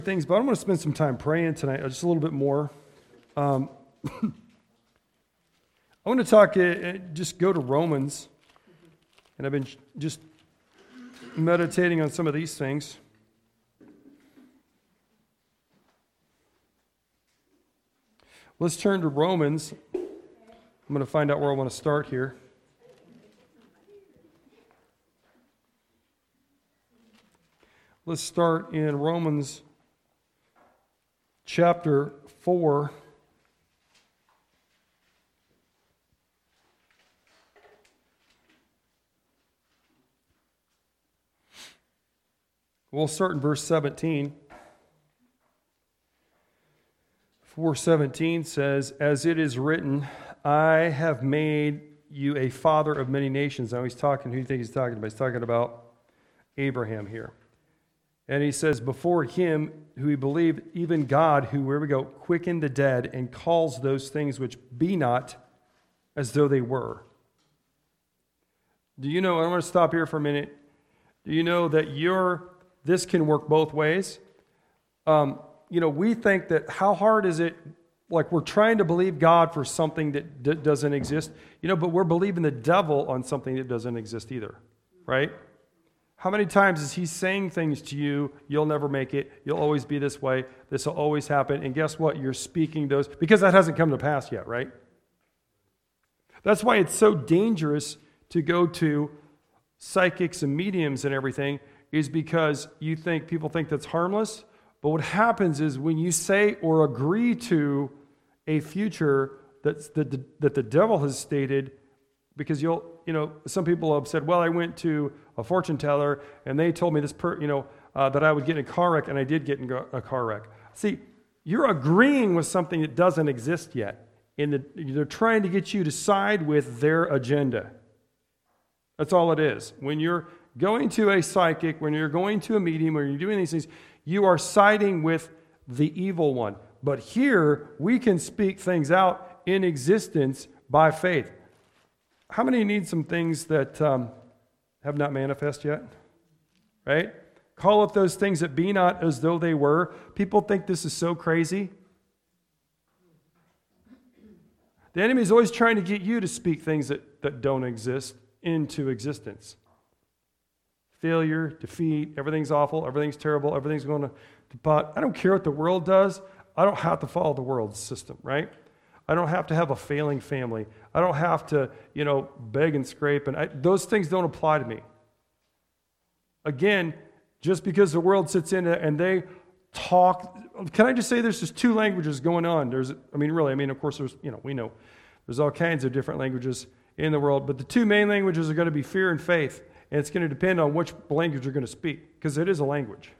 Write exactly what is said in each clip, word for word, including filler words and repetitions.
Things, but I'm going to spend some time praying tonight, just a little bit more. Um, I want to talk, uh, just go to Romans, and I've been just meditating on some of these things. Let's turn to Romans. I'm going to find out where I want to start here. Let's start in Romans chapter four. We'll start in verse seventeen. four seventeen says, "As it is written, I have made you a father of many nations." Now he's talking, who do you think he's talking about? He's talking about Abraham here. And he says, "Before him who he believed, even God, who," where we go, "quickened the dead and calls those things which be not as though they were." Do you know, I want to stop here for a minute. Do you know that you're, this can work both ways? Um, you know, we think that how hard is it, like we're trying to believe God for something that d- doesn't exist, you know, but we're believing the devil on something that doesn't exist either, right? How many times is he saying things to you, you'll never make it, you'll always be this way, this will always happen, and guess what? You're speaking those, because that hasn't come to pass yet, right? That's why it's so dangerous to go to psychics and mediums and everything, is because you think, people think that's harmless, but what happens is when you say or agree to a future that's, that, the, that the devil has stated, because you'll, you know, some people have said, well, I went to a fortune teller and they told me this, per, you know, uh, that I would get in a car wreck, and I did get in a car wreck. See, you're agreeing with something that doesn't exist yet. And the, they're trying to get you to side with their agenda. That's all it is. When you're going to a psychic, when you're going to a medium, when you're doing these things, you are siding with the evil one. But here, we can speak things out in existence by faith. How many need some things that um, have not manifest yet? Right? Call up those things that be not as though they were. People think this is so crazy. The enemy is always trying to get you to speak things that, that don't exist into existence. Failure, defeat, everything's awful, everything's terrible, everything's going to, to pot. I don't care what the world does. I don't have to follow the world's system, right? I don't have to have a failing family. I don't have to, you know, beg and scrape. And I, those things don't apply to me. Again, just because the world sits in and they talk, can I just say there's just two languages going on? There's, I mean, really, I mean, of course, there's, you know, we know there's all kinds of different languages in the world, but the two main languages are going to be fear and faith. And it's going to depend on which language you're going to speak, because it is a language.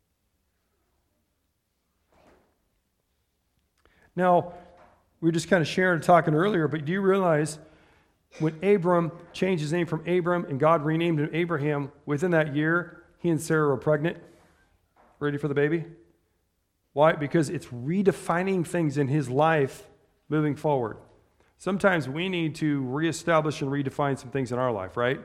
Now, we were just kind of sharing and talking earlier, but do you realize when Abram changed his name from Abram and God renamed him Abraham, within that year, he and Sarah were pregnant, ready for the baby? Why? Because it's redefining things in his life moving forward. Sometimes we need to reestablish and redefine some things in our life, right?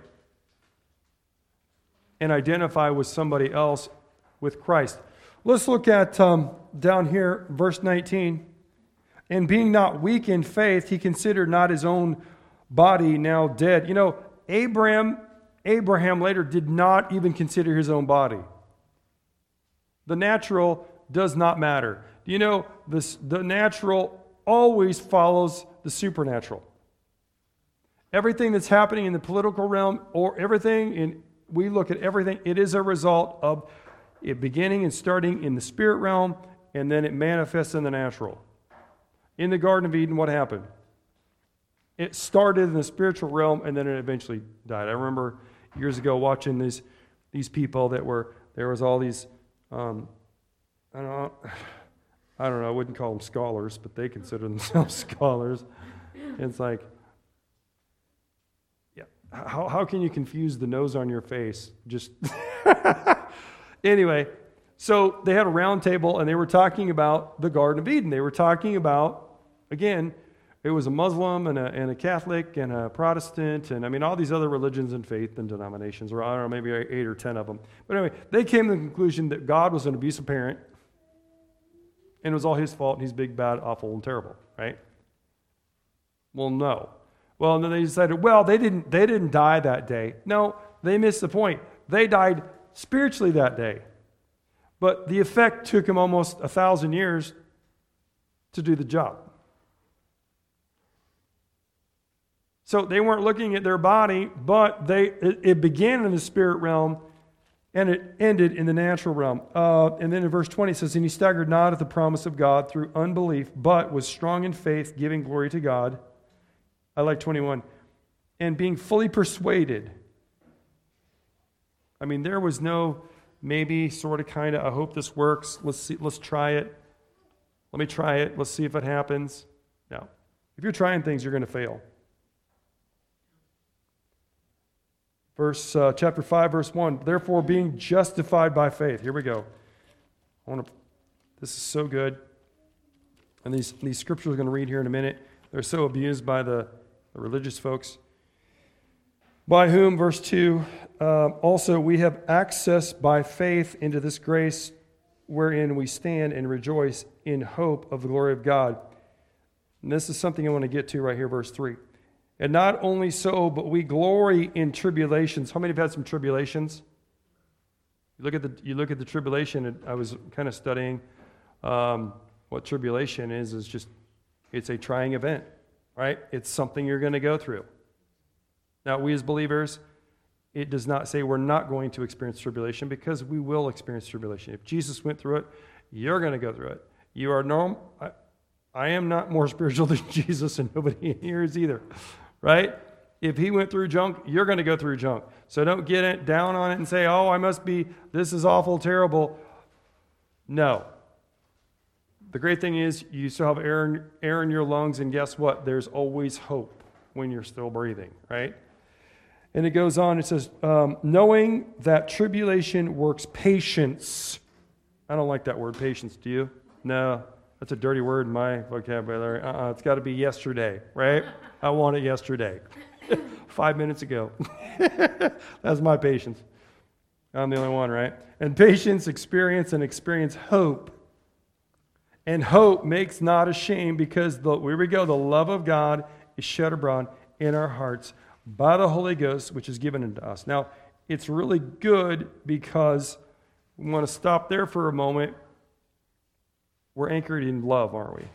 And identify with somebody else, with Christ. Let's look at um, down here, verse nineteen. "And being not weak in faith, he considered not his own body now dead." You know, Abraham, Abraham later did not even consider his own body. The natural does not matter. Do you know, this, the natural always follows the supernatural. Everything that's happening in the political realm, or everything in we look at everything, it is a result of it beginning and starting in the spirit realm, and then it manifests in the natural. In the Garden of Eden, what happened? It started in the spiritual realm, and then it eventually died. I remember years ago watching these these people that were, there was all these, um, I don't know, I don't know, I wouldn't call them scholars, but they consider themselves scholars. And it's like, How how can you confuse the nose on your face? Just anyway, so they had a round table and they were talking about the Garden of Eden. They were talking about, again, it was a Muslim and a, and a Catholic and a Protestant and I mean all these other religions and faith and denominations, or I don't know, maybe eight or ten of them. But anyway, they came to the conclusion that God was an abusive parent And it was all his fault, and he's big, bad, awful, and terrible, right? Well, no. Well, and then they decided, well, they didn't, they didn't die that day. No, they missed the point. They died spiritually that day. But the effect took him almost a thousand years to do the job. So they weren't looking at their body, but they it, it began in the spirit realm, and it ended in the natural realm. Uh, and then in verse twenty it says, and he staggered not at the promise of God through unbelief, but was strong in faith, giving glory to God. I like twenty-one. And being fully persuaded. I mean, there was no maybe, sort of, kind of, I hope this works. Let's see, let's try it. Let me try it. Let's see if it happens. No. If you're trying things, you're going to fail. Verse uh, chapter five, verse one. Therefore, being justified by faith. Here we go. I want to. This is so good. And these these scriptures we're going to read here in a minute. They're so abused by the, the religious folks. By whom, verse two, uh, also we have access by faith into this grace wherein we stand and rejoice in hope of the glory of God. And this is something I want to get to right here, verse three. And not only so, but we glory in tribulations. How many have had some tribulations? You look at the you look at the tribulation, and I was kind of studying um, what tribulation is. Is just it's a trying event, right? It's something you're going to go through. Now, we as believers, it does not say we're not going to experience tribulation, because we will experience tribulation. If Jesus went through it, you're going to go through it. You are normal. I, I am not more spiritual than Jesus, and nobody in here is either. Right? If he went through junk, you're going to go through junk. So don't get it down on it and say, oh, I must be, this is awful, terrible. No. The great thing is you still have air in, air in your lungs, and guess what? There's always hope when you're still breathing, right? And it goes on, it says, um, knowing that tribulation works patience. I don't like that word, patience, do you? No, that's a dirty word in my vocabulary. Uh-uh, it's got to be yesterday, right? I want it yesterday. Five minutes ago. That's my patience. I'm the only one, right? And patience, experience, and experience hope. And hope makes not ashamed, because, the, here we go, the love of God is shed abroad in our hearts by the Holy Ghost, which is given unto us. Now, it's really good, because we want to stop there for a moment. We're anchored in love, aren't we?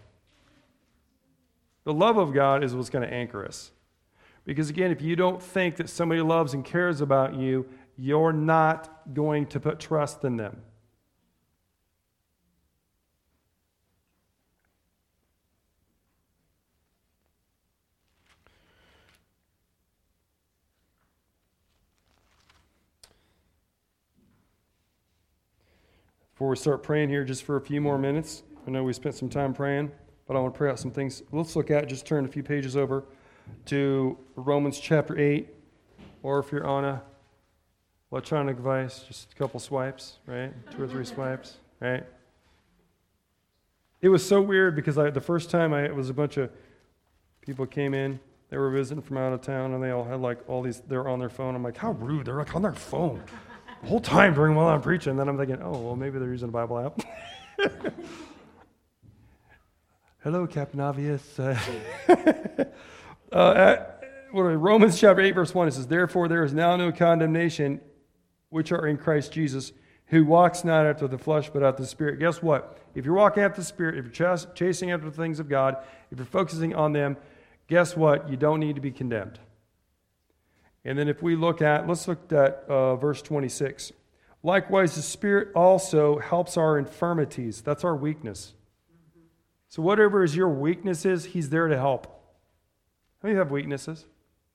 The love of God is what's going to anchor us. Because again, if you don't think that somebody loves and cares about you, you're not going to put trust in them. Before we start praying here, just for a few more minutes, I know we spent some time praying, but I want to pray out some things. Let's look at, just turn a few pages over to Romans chapter eight, or if you're on a electronic device, just a couple swipes, right? Two or three swipes, right? It was so weird, because I, the first time I, it was a bunch of people came in, they were visiting from out of town, and they all had like all these, they were on their phone. I'm like, how rude, they're like on their phone the whole time during while I'm preaching. And then I'm thinking, oh, well, maybe they're using a Bible app. Hello, Captain Obvious. Uh, uh, at, what are, Romans chapter eight, verse one, it says, therefore there is now no condemnation, which are in Christ Jesus, who walks not after the flesh, but after the Spirit. Guess what? If you're walking after the Spirit, if you're ch- chasing after the things of God, if you're focusing on them, guess what? You don't need to be condemned. And then if we look at, let's look at uh, verse twenty-six. Likewise, the Spirit also helps our infirmities. That's our weakness. So whatever is your weaknesses, He's there to help. How many have weaknesses?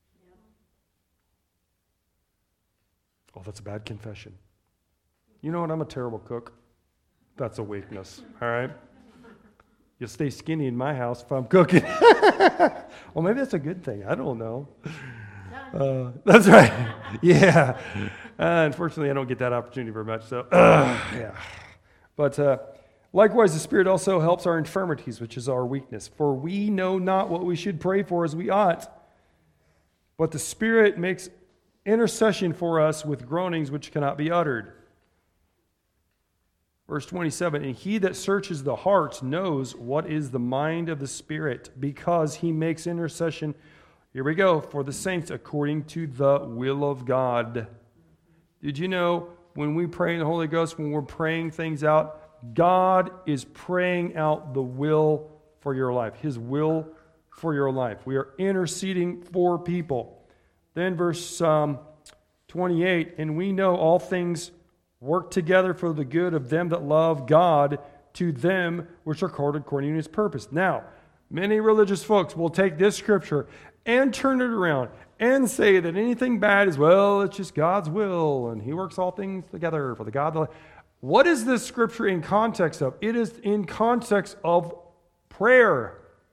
Oh, that's a bad confession. You know what? I'm a terrible cook. That's a weakness, all right? You'll stay skinny in my house if I'm cooking. Well, maybe that's a good thing. I don't know. Uh, that's right. Yeah. Uh, unfortunately, I don't get that opportunity very much. So, uh, yeah. But uh, likewise, the Spirit also helps our infirmities, which is our weakness. For we know not what we should pray for as we ought, but the Spirit makes intercession for us with groanings which cannot be uttered. Verse twenty-seven, and he that searches the hearts knows what is the mind of the Spirit, because he makes intercession, here we go, for the saints according to the will of God. Did you know when we pray in the Holy Ghost, when we're praying things out, God is praying out the will for your life, his will for your life. We are interceding for people. Then verse um, twenty-eight, and we know all things work together for the good of them that love God, to them which are called according to his purpose. Now, many religious folks will take this scripture and turn it around and say that anything bad is, well, it's just God's will, and he works all things together for the God. That... What is this scripture in context of? It is in context of prayer.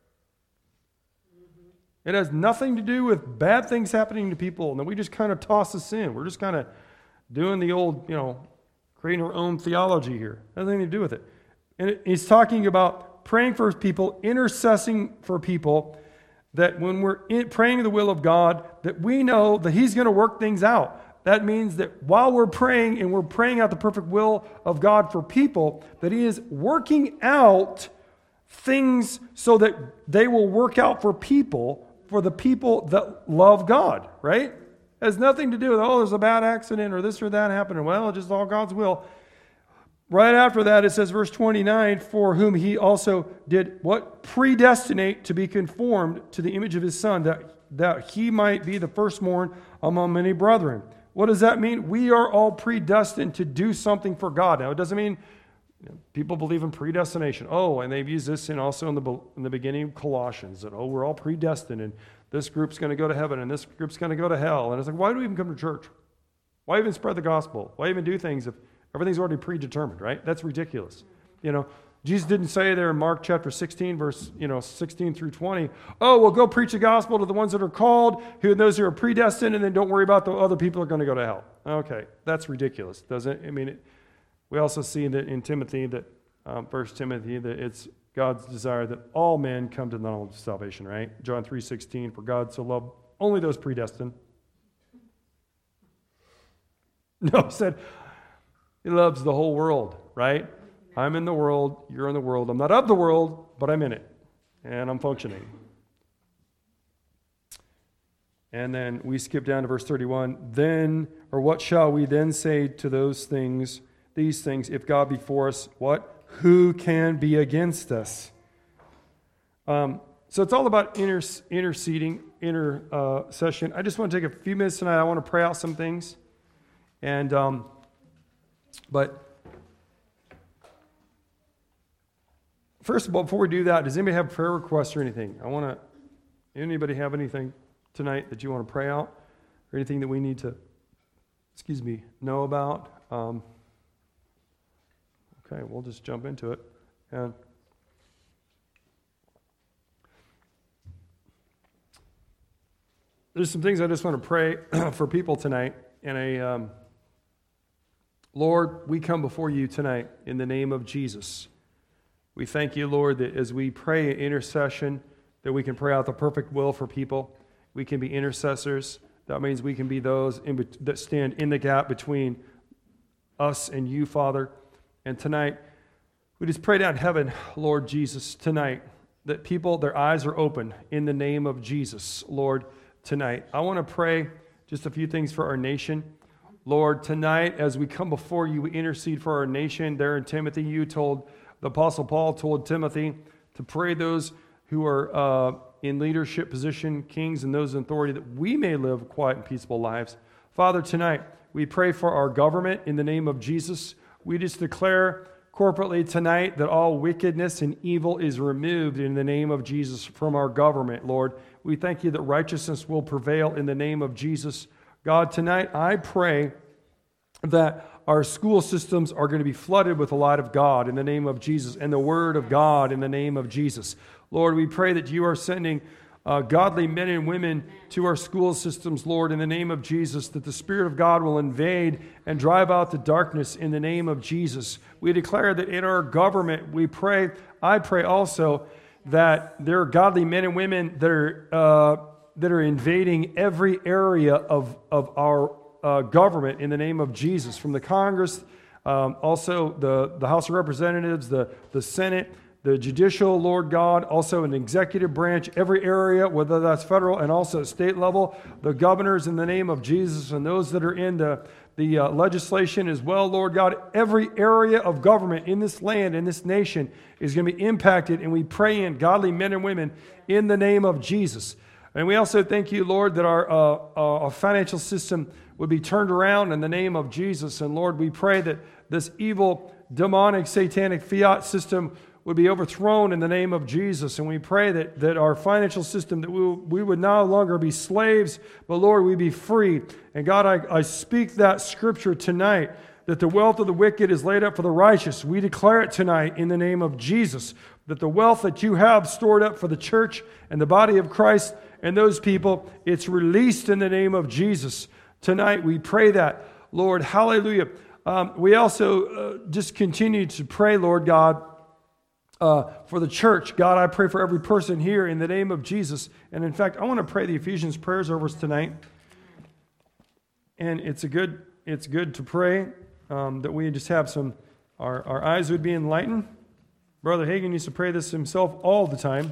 It has nothing to do with bad things happening to people, and then we just kind of toss this in. We're just kind of doing the old, you know, creating our own theology here. Nothing to do with it. And it, he's talking about praying for people, intercessing for people, that when we're in, praying the will of God, that we know that he's going to work things out. That means that while we're praying and we're praying out the perfect will of God for people, that he is working out things so that they will work out for people, for the people that love God, right? It has nothing to do with, oh, there's a bad accident or this or that happened. Well, it's just all God's will. Right after that, it says, verse twenty-nine, for whom he also did what? Predestinate to be conformed to the image of his Son, that, that he might be the firstborn among many brethren. What does that mean? We are all predestined to do something for God. Now, it doesn't mean you know, people believe in predestination. Oh, and they've used this in also in the, in the beginning of Colossians, that, oh, we're all predestined, and this group's going to go to heaven, and this group's going to go to hell. And it's like, why do we even come to church? Why even spread the gospel? Why even do things if everything's already predetermined, right? That's ridiculous. You know, Jesus didn't say there in Mark chapter sixteen, verse, you know, sixteen through twenty, oh, well, go preach the gospel to the ones that are called, who those who are predestined, and then don't worry about the other people who are going to go to hell. Okay, that's ridiculous, doesn't it? I mean, it, we also see that in Timothy, that um, First Timothy, that it's God's desire that all men come to the knowledge of salvation, right? John three sixteen, for God so loved only those predestined. No, he said, he loves the whole world, right? I'm in the world, you're in the world. I'm not of the world, but I'm in it, and I'm functioning. And then we skip down to verse thirty-one. Then, or what shall we then say to those things, these things, if God be for us, what? Who can be against us? Um, so it's all about inter- interceding, intercession. I just want to take a few minutes tonight. I want to pray out some things. And, um, but first of all, before we do that, does anybody have prayer requests or anything? I want to, anybody have anything tonight that you want to pray out? Or anything that we need to, excuse me, know about? Um, okay, we'll just jump into it. And there's some things I just want to pray for people tonight. And a, um, Lord, we come before you tonight in the name of Jesus. We thank you, Lord, that as we pray intercession, that we can pray out the perfect will for people. We can be intercessors. That means we can be those in, that stand in the gap between us and you, Father. And tonight, we just pray down heaven, Lord Jesus, tonight, that people, their eyes are open in the name of Jesus, Lord, tonight. I want to pray just a few things for our nation. Lord, tonight, as we come before you, we intercede for our nation. There in Timothy, you told, the Apostle Paul told Timothy to pray those who are uh, in leadership position, kings and those in authority, that we may live quiet and peaceful lives. Father, tonight, we pray for our government in the name of Jesus. We just declare corporately tonight that all wickedness and evil is removed in the name of Jesus from our government, Lord. We thank you that righteousness will prevail in the name of Jesus. God, tonight I pray that our school systems are going to be flooded with the light of God in the name of Jesus and the Word of God in the name of Jesus. Lord, we pray that you are sending uh, godly men and women to our school systems, Lord, in the name of Jesus, that the Spirit of God will invade and drive out the darkness in the name of Jesus. We declare that in our government, we pray, I pray also that there are godly men and women that are uh, that are invading every area of, of our uh, government in the name of Jesus, from the Congress Um, also, the, the House of Representatives, the, the Senate, the judicial, Lord God, also an executive branch, every area, whether that's federal and also state level, the governors in the name of Jesus, and those that are in the, the uh, legislation as well, Lord God, every area of government in this land, in this nation, is going to be impacted, and we pray in godly men and women in the name of Jesus. And we also thank you, Lord, that our, uh, our financial system would be turned around in the name of Jesus. And Lord, we pray that this evil, demonic, satanic fiat system would be overthrown in the name of Jesus. And we pray that, that our financial system, that we, we would no longer be slaves, but Lord, we be free. And God, I, I speak that scripture tonight, that the wealth of the wicked is laid up for the righteous. We declare it tonight in the name of Jesus, that the wealth that you have stored up for the church and the body of Christ and those people, it's released in the name of Jesus. Tonight we pray that, Lord, hallelujah. Um, we also uh, just continue to pray, Lord God, Uh, for the church. God, I pray for every person here in the name of Jesus. And in fact, I want to pray the Ephesians prayers over us tonight. And it's a good, it's good to pray um, that we just have some, our, our eyes would be enlightened. Brother Hagin used to pray this himself all the time.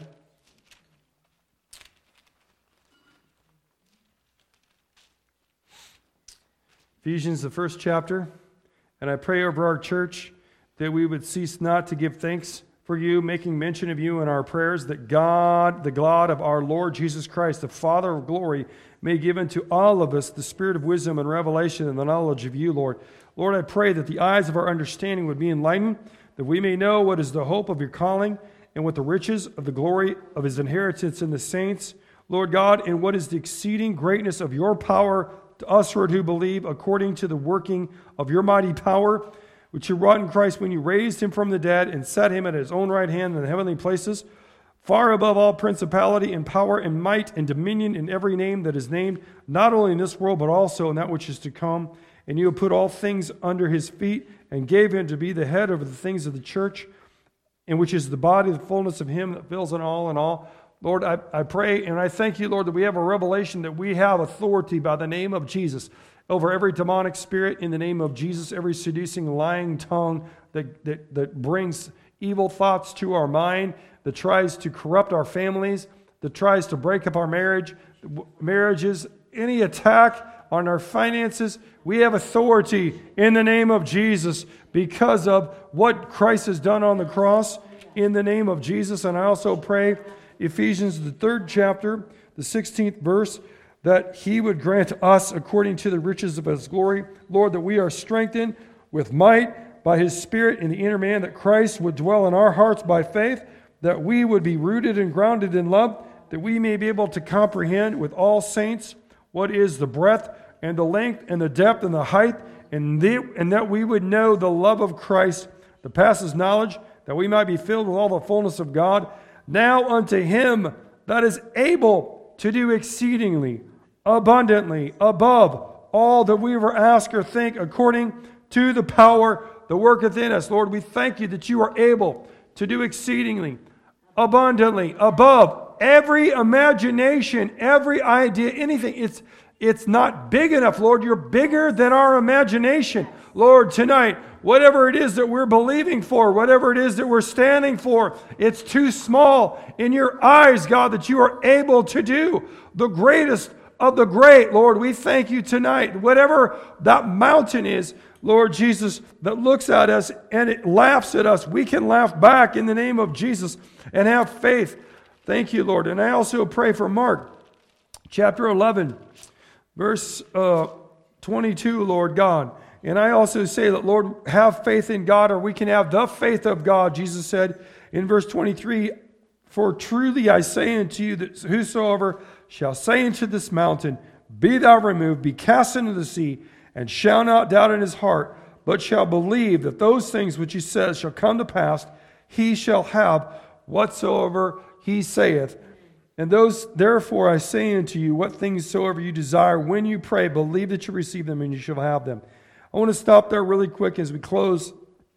Ephesians, the first chapter. And I pray over our church that we would cease not to give thanks for you, making mention of you in our prayers, that God, the God of our Lord Jesus Christ, the Father of glory, may give unto all of us the spirit of wisdom and revelation and the knowledge of you, Lord. Lord, I pray that the eyes of our understanding would be enlightened, that we may know what is the hope of your calling and what the riches of the glory of his inheritance in the saints, Lord God, and what is the exceeding greatness of your power to us, Lord, who believe, according to the working of your mighty power, which you wrought in Christ when you raised him from the dead and set him at his own right hand in the heavenly places, far above all principality and power and might and dominion in every name that is named, not only in this world, but also in that which is to come. And you have put all things under his feet and gave him to be the head over the things of the church, in which is the body, the fullness of him that fills in all in all. Lord, I, I pray and I thank you, Lord, that we have a revelation that we have authority by the name of Jesus over every demonic spirit in the name of Jesus, every seducing, lying tongue that, that, that brings evil thoughts to our mind, that tries to corrupt our families, that tries to break up our marriage, marriages, any attack on our finances. We have authority in the name of Jesus because of what Christ has done on the cross in the name of Jesus. And I also pray, Ephesians, the third chapter, the sixteenth verse, that he would grant us, according to the riches of his glory, Lord, that we are strengthened with might by his Spirit in the inner man, that Christ would dwell in our hearts by faith, that we would be rooted and grounded in love, that we may be able to comprehend with all saints what is the breadth and the length and the depth and the height, and, the, and that we would know the love of Christ that passes knowledge, that we might be filled with all the fullness of God. Now unto him that is able to do exceedingly abundantly above all that we ever ask or think, according to the power that worketh in us. Lord, we thank you that you are able to do exceedingly abundantly above every imagination, every idea, anything. It's, it's not big enough, Lord. You're bigger than our imagination. Lord, tonight, whatever it is that we're believing for, whatever it is that we're standing for, it's too small in your eyes, God, that you are able to do the greatest of the great. Lord, we thank you tonight. Whatever that mountain is, Lord Jesus, that looks at us and it laughs at us, we can laugh back in the name of Jesus and have faith. Thank you, Lord. And I also pray for Mark chapter eleven, verse uh, twenty-two, Lord God. And I also say that, Lord, have faith in God, or we can have the faith of God. Jesus said in verse twenty-three, for truly I say unto you that whosoever shall say unto this mountain, be thou removed, be cast into the sea, and shall not doubt in his heart, but shall believe that those things which he says shall come to pass, he shall have whatsoever he saith. And those, therefore I say unto you, what things soever you desire, when you pray, believe that you receive them, and you shall have them. I want to stop there really quick as we close.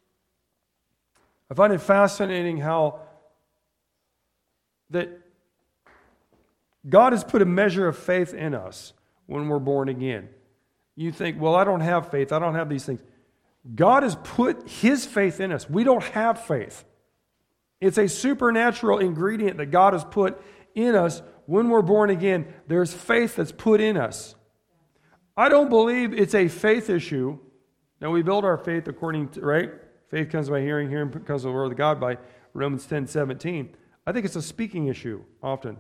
I find it fascinating how that God has put a measure of faith in us when we're born again. You think, well, I don't have faith. I don't have these things. God has put his faith in us. We don't have faith. It's a supernatural ingredient that God has put in us when we're born again. There's faith that's put in us. I don't believe it's a faith issue. Now, we build our faith according to, right? Faith comes by hearing, hearing comes by the word of God, by Romans ten seventeen. I think it's a speaking issue often.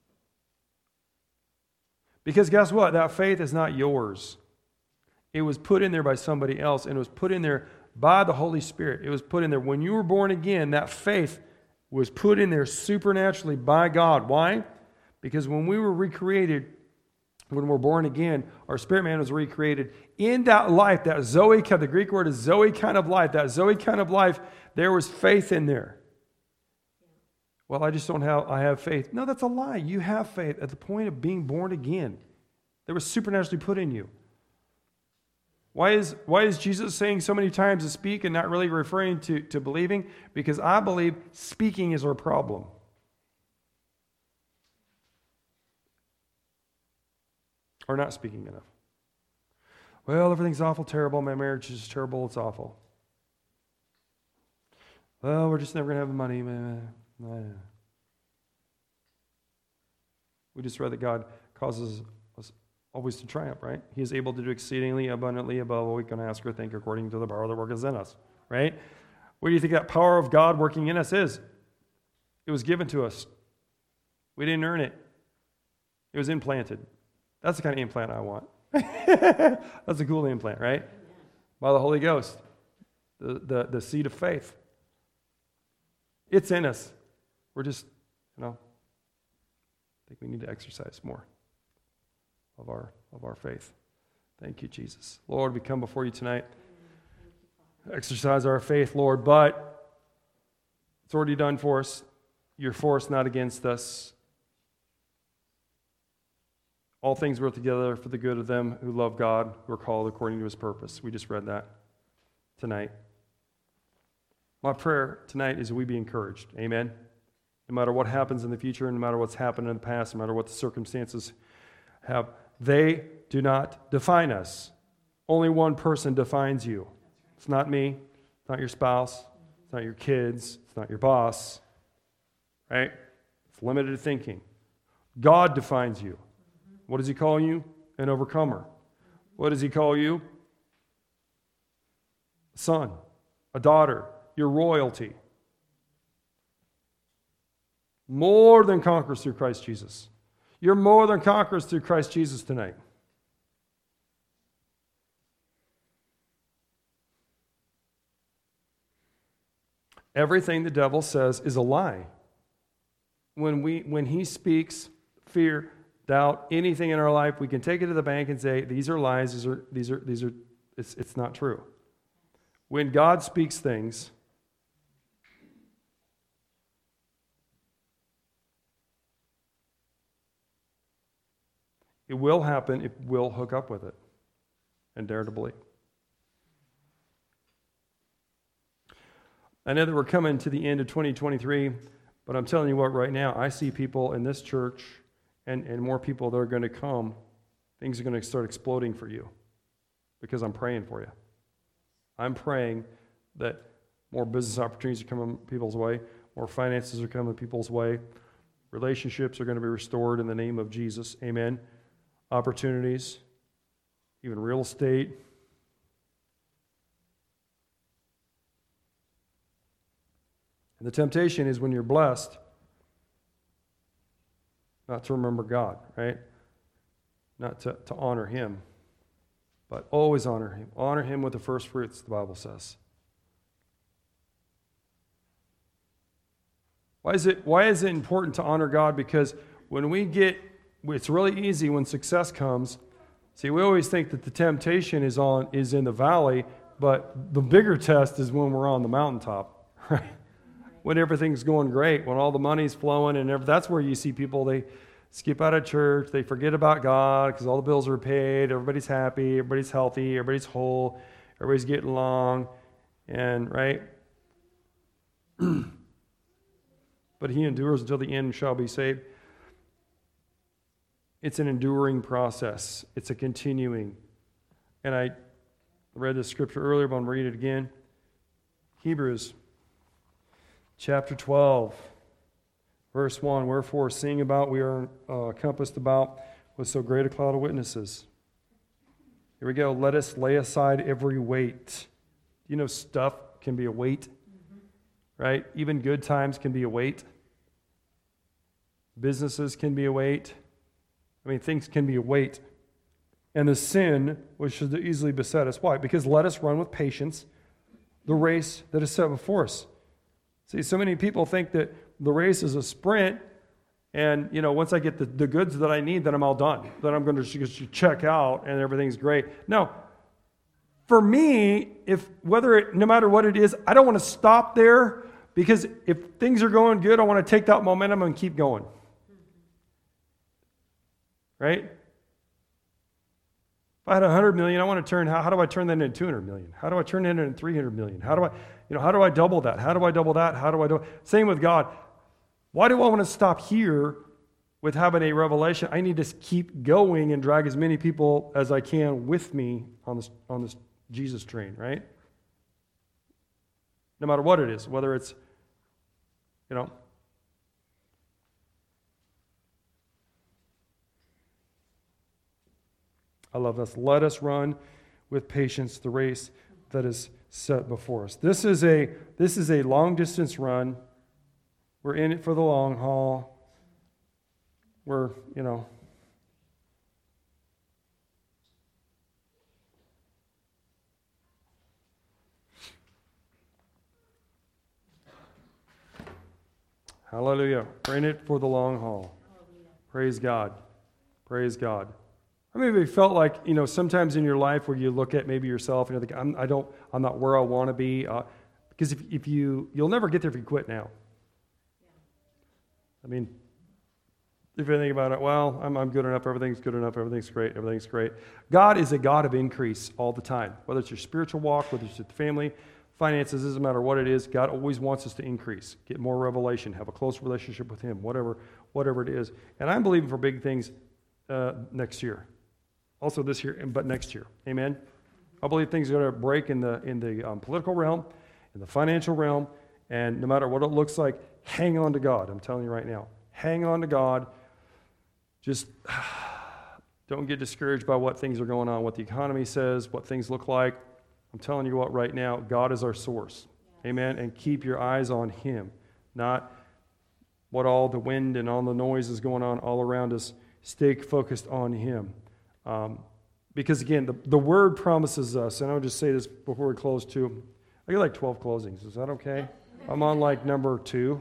Because guess what? That faith is not yours. It was put in there by somebody else, and it was put in there by the Holy Spirit. It was put in there. When you were born again, that faith was put in there supernaturally by God. Why? Because when we were recreated, when we're born again, our spirit man was recreated in that life, that Zoe, the Greek word is Zoe kind of life, that Zoe kind of life, there was faith in there. Well, I just don't have, I have faith. No, that's a lie. You have faith at the point of being born again. That was supernaturally put in you. Why is, why is Jesus saying so many times to speak and not really referring to, to believing? Because I believe speaking is our problem. Or not speaking enough. Well, everything's awful, terrible. My marriage is terrible. It's awful. Well, we're just never going to have the money. We just read that God causes us always to triumph, right? He is able to do exceedingly abundantly above all we can ask or think according to the power that works in us, right? What do you think that power of God working in us is? It was given to us. We didn't earn it. It was implanted. That's the kind of implant I want. That's a cool implant, right? By the Holy Ghost. The, the, the seed of faith. It's in us. We're just, you know, I think we need to exercise more of our of our faith. Thank you, Jesus. Lord, we come before you tonight. Exercise our faith, Lord, but it's already done for us. You're for us, not against us. All things work together for the good of them who love God, who are called according to his purpose. We just read that tonight. My prayer tonight is that we be encouraged. Amen. No matter what happens in the future, no matter what's happened in the past, no matter what the circumstances have, they do not define us. Only one person defines you. It's not me. It's not your spouse. It's not your kids. It's not your boss. Right? It's limited thinking. God defines you. What does he call you? An overcomer. What does he call you? A son, a daughter, your royalty. More than conquerors through Christ Jesus. You're more than conquerors through Christ Jesus tonight. Everything the devil says is a lie. When we, when he speaks fear, doubt, anything in our life, we can take it to the bank and say, these are lies, these are, these are, these are, it's, it's not true. When God speaks things, it will happen, it will hook up with it, and dare to believe. I know that we're coming to the end of twenty twenty-three, but I'm telling you what, right now, I see people in this church and, and more people that are going to come, things are going to start exploding for you because I'm praying for you. I'm praying that more business opportunities are coming people's way, more finances are coming people's way, relationships are going to be restored in the name of Jesus. Amen. Opportunities, even real estate. And the temptation is when you're blessed, not to remember God, right? Not to, to honor him, but always honor him. Honor him with the first fruits, the Bible says. Why is it, why is it important to honor God? Because when we get, it's really easy when success comes. See, we always think that the temptation is on is in the valley, but the bigger test is when we're on the mountaintop, right? When everything's going great, when all the money's flowing, and every, that's where you see people, they skip out of church, they forget about God because all the bills are paid, everybody's happy, everybody's healthy, everybody's whole, everybody's getting along, and right? But he endures until the end shall be saved. It's an enduring process. It's a continuing. And I I read this scripture earlier, but I'm going to read it again. Hebrews chapter twelve, verse one. Wherefore, seeing about we are uh, compassed about with so great a cloud of witnesses. Here we go. Let us lay aside every weight. You know, stuff can be a weight, mm-hmm. right? Even good times can be a weight. Businesses can be a weight. I mean, things can be a weight. And the sin which should easily beset us. Why? Because let us run with patience the race that is set before us. See, so many people think that the race is a sprint, and, you know, once I get the, the goods that I need, then I'm all done. Then I'm going to just check out, and everything's great. No. For me, if whether it, no matter what it is, I don't want to stop there, because if things are going good, I want to take that momentum and keep going. Right? If I had one hundred million, I want to turn, how, how do I turn that into two hundred million? How do I turn that into three hundred million? How do I, you know, how do I double that? How do I double that? How do I do? Same with God. Why do I want to stop here with having a revelation? I need to keep going and drag as many people as I can with me on this, on this Jesus train, right? No matter what it is, whether it's, you know, I love this. Let us run with patience the race that is set before us. This is a this is a long distance run. We're in it for the long haul. We're, you know, hallelujah. We're in it for the long haul. Hallelujah. Praise God. Praise God. I mean, maybe felt like, you know, sometimes in your life where you look at maybe yourself and you think, I'm, I don't, I'm not where I want to be. Uh, because if, if you, you'll never get there if you quit now. Yeah. I mean, if you think about it, well, I'm, I'm good enough, everything's good enough, everything's great, everything's great. God is a God of increase all the time. Whether it's your spiritual walk, whether it's your family, finances, doesn't matter what it is, God always wants us to increase, get more revelation, have a close relationship with Him, whatever, whatever it is. And I'm believing for big things uh, next year. Also this year, but next year. Amen? I believe things are going to break in the in the um, political realm, in the financial realm, and no matter what it looks like, hang on to God. I'm telling you right now. Hang on to God. Just don't get discouraged by what things are going on, what the economy says, what things look like. I'm telling you what, right now, God is our source. Yes. Amen? And keep your eyes on Him, not what all the wind and all the noise is going on all around us. Stay focused on Him. Um, because again, the, the Word promises us, and I'll just say this before we close too. I get like twelve closings. Is that okay? I'm on like number two.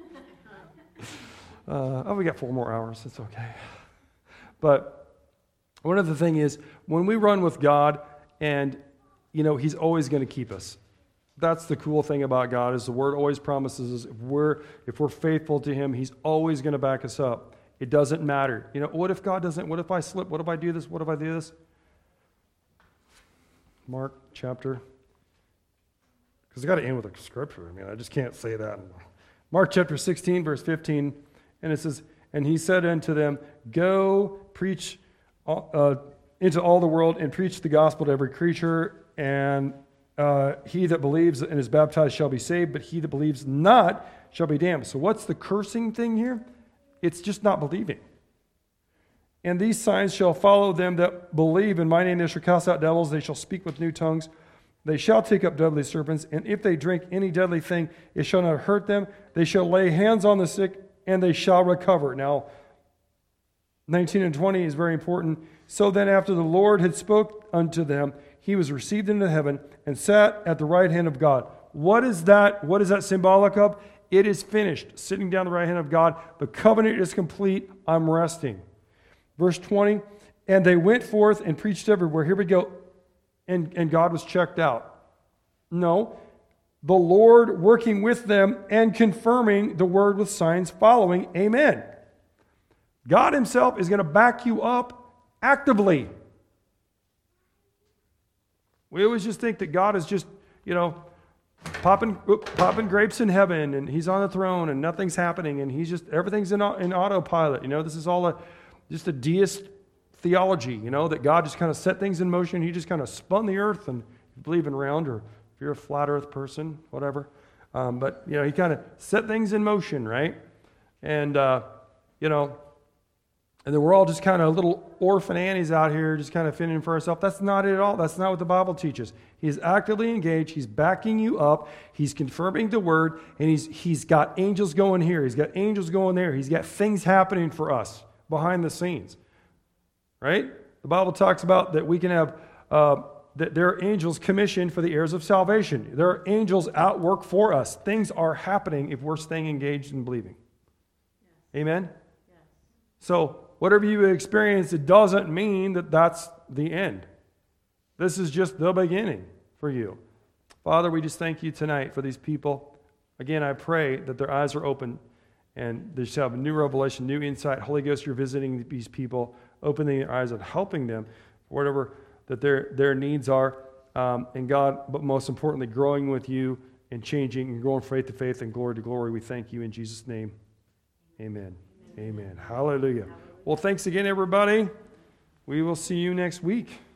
Uh, oh, we got four more hours. It's okay. But one other thing is, when we run with God, and, you know, He's always going to keep us. That's the cool thing about God, is the Word always promises us, if we're, if we're faithful to Him, He's always going to back us up. It doesn't matter. You know, what if God doesn't? What if I slip? What if I do this? What if I do this? Mark chapter. Because I got to end with a scripture. I mean, I just can't say that. Mark chapter sixteen, verse fifteen. And it says, and He said unto them, go preach uh, into all the world and preach the gospel to every creature. And uh, he that believes and is baptized shall be saved, but he that believes not shall be damned. So what's the cursing thing here? It's just not believing. And these signs shall follow them that believe in my name. They shall cast out devils. They shall speak with new tongues. They shall take up deadly serpents. And if they drink any deadly thing, it shall not hurt them. They shall lay hands on the sick, and they shall recover. Now, nineteen and twenty is very important. So then after the Lord had spoke unto them, He was received into heaven and sat at the right hand of God. What is that? What is that symbolic of? It is finished. Sitting down the right hand of God. The covenant is complete. I'm resting. Verse twenty, and they went forth and preached everywhere. Here we go. And, and God was checked out. No. The Lord working with them and confirming the word with signs following. Amen. God Himself is going to back you up actively. We always just think that God is just, you know, Popping, popping grapes in heaven, and He's on the throne, and nothing's happening, and He's just, everything's in, in autopilot. You know, this is all a, just a deist theology, you know, that God just kind of set things in motion. He just kind of spun the earth, and you believe in round, or if you're a flat earth person, whatever. Um, but, you know, he kind of set things in motion, right? And, uh, you know, and then we're all just kind of little orphan Annies out here just kind of fending for ourselves. That's not it at all. That's not what the Bible teaches. He's actively engaged. He's backing you up. He's confirming the word. And he's he's got angels going here. He's got angels going there. He's got things happening for us behind the scenes. Right? The Bible talks about that we can have, uh, that there are angels commissioned for the heirs of salvation. There are angels at work for us. Things are happening if we're staying engaged and believing. Yes. Amen? Yes. So, whatever you experience, it doesn't mean that that's the end. This is just the beginning for you. Father, we just thank you tonight for these people. Again, I pray that their eyes are open and they just have a new revelation, new insight. Holy Ghost, you're visiting these people, opening their eyes and helping them for whatever that their, their needs are. Um, and God, but most importantly, growing with you and changing and growing faith to faith and glory to glory. We thank you in Jesus' name. Amen. Amen. Amen. Hallelujah. Well, thanks again, everybody. We will see you next week.